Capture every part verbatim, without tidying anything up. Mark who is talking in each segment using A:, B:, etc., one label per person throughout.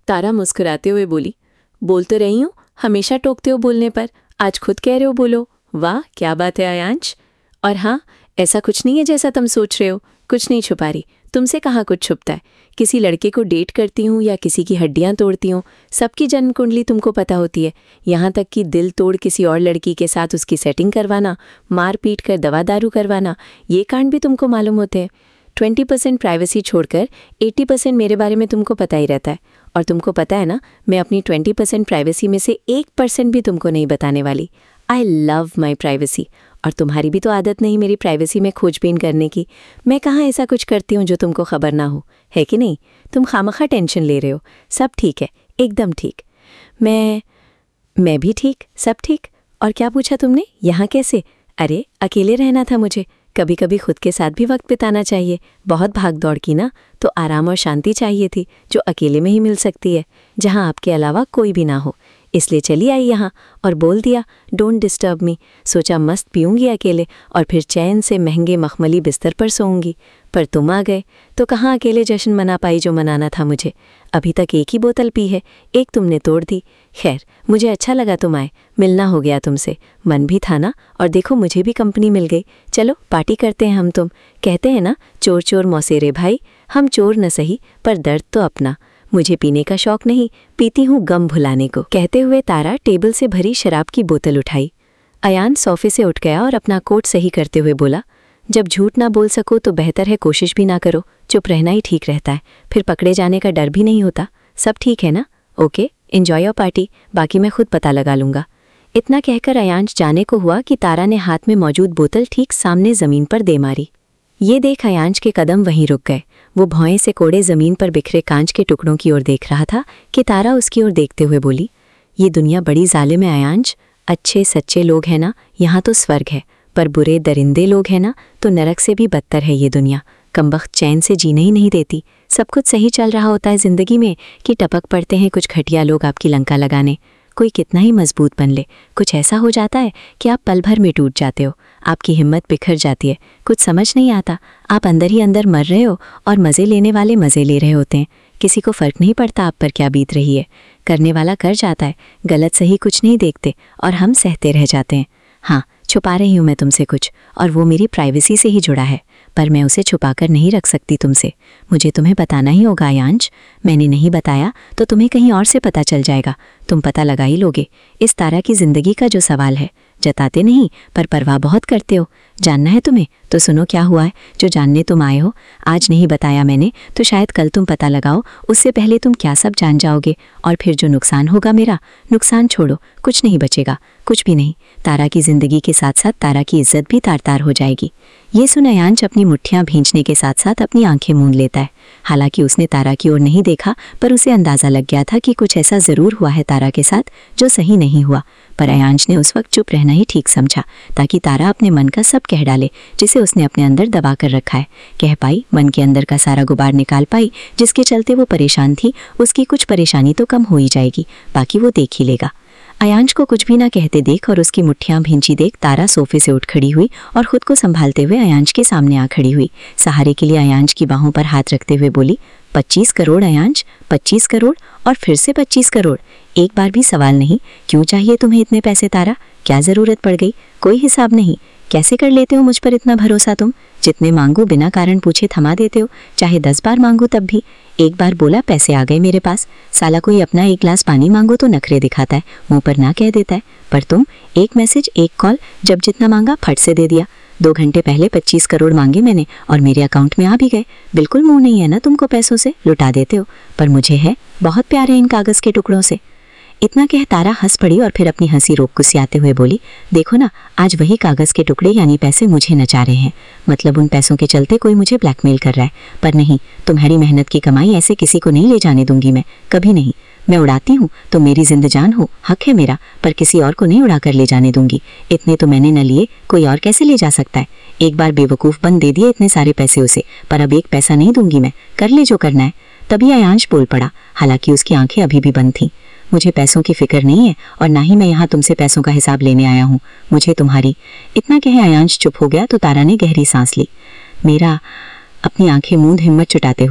A: तारा मुस्कुराते हुए बोली, बोल तो रही हूँ, हमेशा टोकते हो बोलने पर, आज खुद कह रहे हो बोलो। वाह क्या बात है आयांश। और हाँ, ऐसा कुछ नहीं है जैसा तुम सोच रहे हो, कुछ नहीं छुपा रही, तुमसे कहाँ कुछ छुपता है। किसी लड़के को डेट करती हूँ या किसी की हड्डियाँ तोड़ती हूँ, सबकी जन्म कुंडली तुमको पता होती है। यहाँ तक कि दिल तोड़ किसी और लड़की के साथ उसकी सेटिंग करवाना, मार पीट कर दवा दारू करवाना, ये कांड भी तुमको मालूम होते हैं। ट्वेंटी परसेंट प्राइवेसी छोड़कर एट्टी परसेंट मेरे बारे में तुमको पता ही रहता है। और तुमको पता है ना, मैं अपनी ट्वेंटी परसेंट प्राइवेसी में से एक परसेंट भी तुमको नहीं बताने वाली। I love my privacy. और तुम्हारी भी तो आदत नहीं मेरी प्राइवेसी में खोजबीन करने की। मैं कहाँ ऐसा कुछ करती हूँ जो तुमको खबर ना हो, है कि नहीं? तुम खामखा टेंशन ले रहे हो। सब ठीक है, एकदम ठीक। मैं मैं भी ठीक, सब ठीक। और क्या पूछा तुमने, यहाँ कैसे? अरे अकेले रहना था मुझे। कभी कभी खुद के साथ भी वक्त बिताना चाहिए। बहुत भाग दौड़ की ना, तो आराम और शांति चाहिए थी, जो अकेले में ही मिल सकती है, जहाँ आपके अलावा कोई भी ना हो। इसलिए चली आई यहाँ और बोल दिया, डोंट डिस्टर्ब मी। सोचा मस्त पीऊँगी अकेले और फिर चैन से महंगे मखमली बिस्तर पर सोऊंगी। पर तुम आ गए तो कहाँ अकेले जश्न मना पाई जो मनाना था मुझे। अभी तक एक ही बोतल पी है, एक तुमने तोड़ दी। खैर, मुझे अच्छा लगा तुम आए, मिलना हो गया तुमसे, मन भी था ना। और देखो मुझे भी कंपनी मिल गई। चलो पार्टी करते हैं हम तुम। कहते हैं ना, चोर चोर मौसेरे भाई, हम चोर न सही पर दर्द तो अपना। मुझे पीने का शौक नहीं, पीती हूँ गम भुलाने को। कहते हुए तारा टेबल से भरी शराब की बोतल उठाई। अयान सोफे से उठ गया और अपना कोट सही करते हुए बोला, जब झूठ ना बोल सको तो बेहतर है कोशिश भी ना करो। चुप रहना ही ठीक रहता है, फिर पकड़े जाने का डर भी नहीं होता। सब ठीक है ना? ओके, एंजॉय योर पार्टी, बाकी मैं खुद पता लगा लूँगा। इतना कहकर अयांश जाने को हुआ कि तारा ने हाथ में मौजूद बोतल ठीक सामने ज़मीन पर दे मारी। ये देख अयांश के कदम वहीं रुक गए। वो भौएं से कोड़े ज़मीन पर बिखरे कांच के टुकड़ों की ओर देख रहा था कि तारा उसकी ओर देखते हुए बोली, ये दुनिया बड़ी जालिम है अयांश। अच्छे सच्चे लोग हैं ना, यहाँ तो स्वर्ग है, पर बुरे दरिंदे लोग हैं ना, तो नरक से भी बदतर है ये दुनिया। कमबख्त चैन से जीने ही नहीं देती। सब कुछ सही चल रहा होता है ज़िंदगी में कि टपक पड़ते हैं कुछ घटिया लोग आपकी लंका लगाने। कोई कितना ही मजबूत बन ले, कुछ ऐसा हो जाता है कि आप पल भर में टूट जाते हो, आपकी हिम्मत बिखर जाती है, कुछ समझ नहीं आता। आप अंदर ही अंदर मर रहे हो और मज़े लेने वाले मज़े ले रहे होते हैं। किसी को फ़र्क नहीं पड़ता आप पर क्या बीत रही है। करने वाला कर जाता है, गलत सही कुछ नहीं देखते और हम सहते रह जाते हैं। हाँ, छुपा रही हूँ मैं तुमसे कुछ, और वो मेरी प्राइवेसी से ही जुड़ा है, पर मैं उसे छुपा कर नहीं रख सकती तुमसे। मुझे तुम्हें बताना ही होगा अयांश। मैंने नहीं बताया तो तुम्हें कहीं और से पता चल जाएगा, तुम पता लगा ही लोगे। इस तारा की ज़िंदगी का जो सवाल है, जताते नहीं पर परवाह बहुत करते हो। जानना है तुम्हें तो सुनो क्या हुआ है जो जानने तुम आए हो। आज नहीं बताया मैंने तो शायद कल तुम पता लगाओ, उससे पहले तुम क्या सब जान जाओगे। और फिर जो नुकसान होगा मेरा, नुकसान छोड़ो, कुछ नहीं बचेगा, कुछ भी नहीं। तारा की ज़िंदगी के साथ साथ तारा की इज्जत भी तार तार हो जाएगी। ये सुन अयांश अपनी मुट्ठियाँ भींचने के साथ साथ अपनी आंखें मूंद लेता है। हालांकि उसने तारा की ओर नहीं देखा, पर उसे अंदाज़ा लग गया था कि कुछ ऐसा ज़रूर हुआ है तारा के साथ जो सही नहीं हुआ। पर अयांश ने उस वक्त चुप रहना ही ठीक समझा, ताकि तारा अपने मन का सब कह डाले जिसे उसने अपने अंदर दबा कर रखा है। कह पाई, मन के अंदर का सारा गुबार निकाल पाई, जिसके चलते वो परेशान थी। उसकी कुछ परेशानी तो कम हो ही जाएगी, बाकी वो देख ही लेगा। अयांश को कुछ भी ना कहते देख और उसकी मुट्ठियां भींची देख तारा सोफे से उठ खड़ी हुई और खुद को संभालते हुए अयांश के सामने आ खड़ी हुई। सहारे के लिए अयांश की बाहों पर हाथ रखते हुए बोली, पच्चीस करोड़ अयांश, पच्चीस करोड़ और फिर से पच्चीस करोड़। एक बार भी सवाल नहीं, क्यों चाहिए तुम्हें इतने पैसे तारा? क्या ज़रूरत पड़ गई? कोई हिसाब नहीं। कैसे कर लेते हो मुझ पर इतना भरोसा तुम? जितने मांगो बिना कारण पूछे थमा देते हो, चाहे दस बार मांगो तब भी। एक बार बोला पैसे आ गए मेरे पास, साला कोई अपना एक गिलास पानी मांगो तो नखरे दिखाता है, मुंह पर ना कह देता है। पर तुम एक मैसेज एक कॉल, जब जितना मांगा फट से दे दिया। दो घंटे पहले पच्चीस करोड़ मांगे मैंने और मेरे अकाउंट में आ भी गए। बिल्कुल मुंह नहीं है ना तुमको पैसों से, लुटा देते हो। पर मुझे है बहुत प्यार है इन कागज़ के टुकड़ों से। इतना कह तारा हंस पड़ी और फिर अपनी हंसी रोक गुस्सियाते हुए बोली, देखो ना, आज वही कागज़ के टुकड़े यानी पैसे मुझे नचा रहे हैं। मतलब उन पैसों के चलते कोई मुझे ब्लैकमेल कर रहा है। पर नहीं, तुम्हारी मेहनत की कमाई ऐसे किसी को नहीं ले जाने दूंगी मैं, कभी नहीं। मैं उड़ाती हूँ तो मेरी जिंद जान हो, हक है मेरा, पर किसी और को नहीं उड़ा कर ले जाने दूंगी। इतने तो मैंने न लिए, कोई और कैसे ले जा सकता है? एक बार बेवकूफ़ बन दे दिए इतने सारे पैसे उसे, पर अब एक पैसा नहीं दूंगी मैं, कर ले जो करना है। तभी अयांश बोल पड़ा, हालांकि उसकी आंखें अभी भी बंद थीं। मुझे पैसों की फिक्र नहीं है और ना ही मैं यहाँ तुमसे पैसों का हिसाब लेने आया हूँ, मुझे तुम्हारी। इतना कहे अयांश चुप हो गया तो तारा ने गहरी सांस ली। मेरा अपनी आंखें मूंद हिम्मत जुटाते हुए,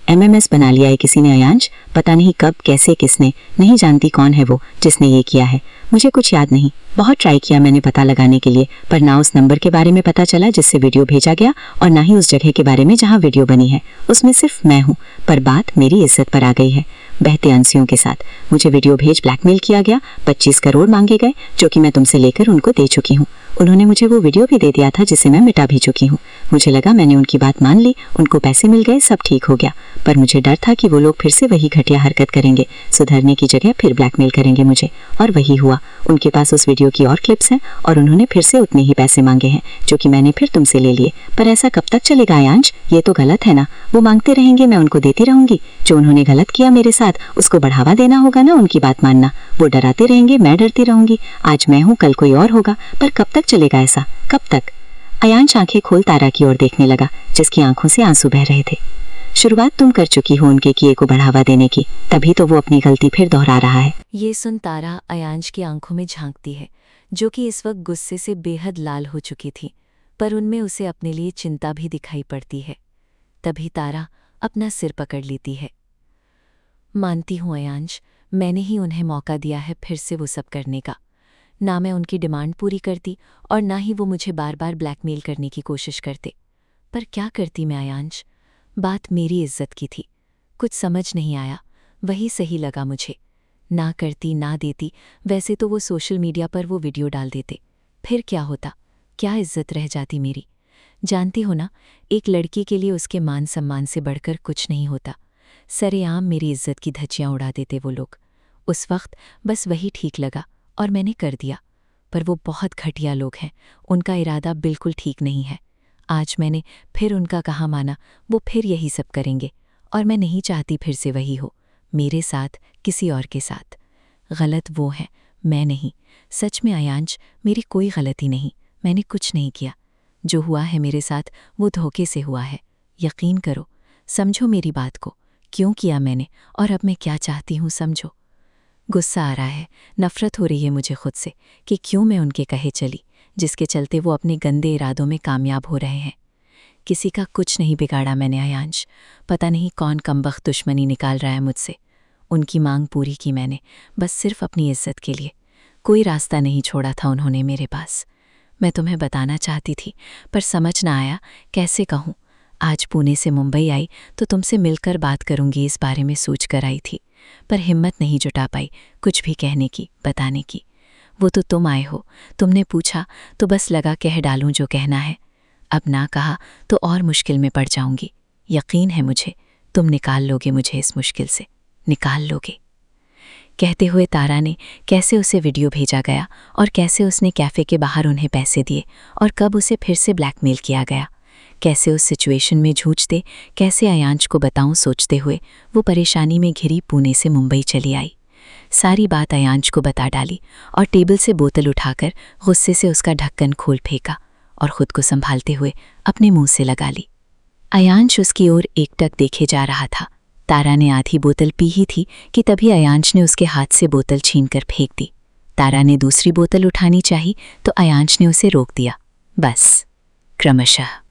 B: एमएमएस बना लिया है किसी ने अयांश, पता नहीं कब कैसे किसने, नहीं जानती कौन है वो जिसने ये किया है। मुझे कुछ याद नहीं, बहुत ट्राई किया मैंने पता लगाने के लिए, पर ना उस नंबर के बारे में पता चला जिससे वीडियो भेजा गया और ना ही उस जगह के बारे में जहां वीडियो बनी है। उसमें सिर्फ मैं हूं, पर बात मेरी इज्जत पर आ गई है। बहते आंसुओं के साथ मुझे वीडियो भेज ब्लैकमेल किया गया, पच्चीस करोड़ मांगे गए जो कि मैं तुमसे लेकर उनको दे चुकी हूँ। उन्होंने मुझे वो वीडियो भी दे दिया था जिसे मैं मिटा भी चुकी हूँ। मुझे लगा मैंने उनकी बात मान ली, उनको पैसे मिल गए, सब ठीक हो गया, पर मुझे डर था कि वो लोग फिर से वही घटिया हरकत करेंगे, सुधरने की जगह फिर ब्लैकमेल करेंगे मुझे। और वही हुआ, उनके पास उस वीडियो की और क्लिप्स हैं और उन्होंने फिर से उतने ही पैसे मांगे हैं जो कि मैंने फिर तुमसे ले लिए। पर ऐसा कब तक चलेगा अयांश? ये तो गलत है ना। वो मांगते रहेंगे, मैं उनको देती रहूंगी। जो उन्होंने गलत किया मेरे साथ उसको बढ़ावा देना होगा ना, उनकी बात मानना। वो डराते रहेंगे, मैं डरती रहूंगी। आज मैं हूँ, कल कोई और होगा, पर कब तक चलेगा ऐसा, कब तक? अयांश आंखें खोल तारा की ओर देखने लगा जिसकी आंखों से आंसू बह रहे थे। शुरुआत तुम कर चुकी हो उनके किए को बढ़ावा देने की, तभी तो वो अपनी गलती फिर दोहरा रहा है।
A: ये सुन तारा अयांश की आंखों में झांकती है, जो कि इस वक्त गुस्से से बेहद लाल हो चुकी थी, पर उनमें उसे अपने लिए चिंता भी दिखाई पड़ती है। तभी तारा अपना सिर पकड़ लेती है। मानती हूँ अयांश, मैंने ही उन्हें मौका दिया है फिर से वो सब करने का। ना मैं उनकी डिमांड पूरी करती और ना ही वो मुझे बार बार ब्लैकमेल करने की कोशिश करते। पर क्या करती मैं अयांश? बात मेरी इज्जत की थी, कुछ समझ नहीं आया, वही सही लगा मुझे। ना करती ना देती, वैसे तो वो सोशल मीडिया पर वो वीडियो डाल देते, फिर क्या होता, क्या इज्जत रह जाती मेरी? जानती हो ना, एक लड़की के लिए उसके मान सम्मान से बढ़कर कुछ नहीं होता। सरेआम मेरी इज्जत की धज्जियाँ उड़ा देते वो लोग। उस वक्त बस वही ठीक लगा और मैंने कर दिया, पर वो बहुत घटिया लोग हैं, उनका इरादा बिल्कुल ठीक नहीं है। आज मैंने फिर उनका कहा माना, वो फिर यही सब करेंगे और मैं नहीं चाहती फिर से वही हो, मेरे साथ किसी और के साथ। गलत वो हैं, मैं नहीं। सच में अयांश, मेरी कोई गलती नहीं, मैंने कुछ नहीं किया। जो हुआ है मेरे साथ वो धोखे से हुआ है, यकीन करो। समझो मेरी बात को, क्यों किया मैंने और अब मैं क्या चाहती हूँ समझो। गुस्सा आ रहा है, नफ़रत हो रही है मुझे खुद से कि क्यों मैं उनके कहे चली, जिसके चलते वो अपने गंदे इरादों में कामयाब हो रहे हैं। किसी का कुछ नहीं बिगाड़ा मैंने अयांश, पता नहीं कौन कमबख्त दुश्मनी निकाल रहा है मुझसे। उनकी मांग पूरी की मैंने, बस सिर्फ अपनी इज्जत के लिए। कोई रास्ता नहीं छोड़ा था उन्होंने मेरे पास। मैं तुम्हें बताना चाहती थी, पर समझ ना आया कैसे कहूँ। आज पुणे से मुंबई आई तो तुमसे मिलकर बात करूँगी इस बारे में सोच कर आई थी, पर हिम्मत नहीं जुटा पाई कुछ भी कहने की, बताने की। वो तो तुम आए हो, तुमने पूछा तो बस लगा कह डालूं जो कहना है। अब ना कहा तो और मुश्किल में पड़ जाऊंगी। यकीन है मुझे, तुम निकाल लोगे मुझे इस मुश्किल से, निकाल लोगे। कहते हुए तारा ने कैसे उसे वीडियो भेजा गया और कैसे उसने कैफ़े के बाहर उन्हें पैसे दिए और कब उसे फिर से ब्लैकमेल किया गया, कैसे उस सिचुएशन में जूझते, कैसे अयांश को बताऊं सोचते हुए वो परेशानी में घिरी पुणे से मुंबई चली आई। सारी बात अयांश को बता डाली और टेबल से बोतल उठाकर गुस्से से उसका ढक्कन खोल फेंका और खुद को संभालते हुए अपने मुंह से लगा ली। अयांश उसकी ओर एकटक देखे जा रहा था। तारा ने आधी बोतल पी ही थी कि तभी अयांश ने उसके हाथ से बोतल छीनकर फेंक दी। तारा ने दूसरी बोतल उठानी चाही तो अयांश ने उसे रोक दिया। बस क्रमशः